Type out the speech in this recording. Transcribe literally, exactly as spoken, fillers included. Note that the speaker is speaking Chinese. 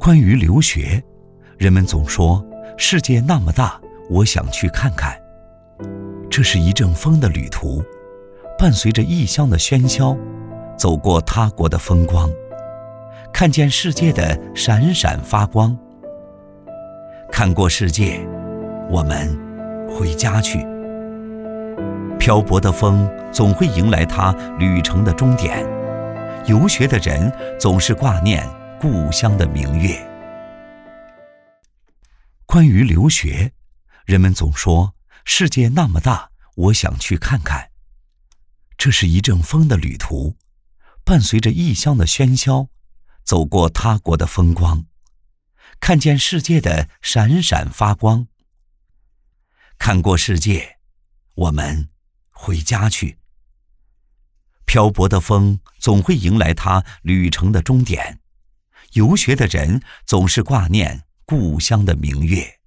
关于留学，人们总说世界那么大，我想去看看。这是一阵风的旅途，伴随着异乡的喧嚣，走过他国的风光，看见世界的闪闪发光。看过世界，我们回家去。漂泊的风总会迎来它旅程的终点，游学的人总是挂念故乡的明月。关于留学，人们总说世界那么大，我想去看看。这是一阵风的旅途，伴随着异乡的喧嚣，走过他国的风光，看见世界的闪闪发光。看过世界，我们回家去。漂泊的风总会迎来它旅程的终点，游学的人总是挂念故乡的明月。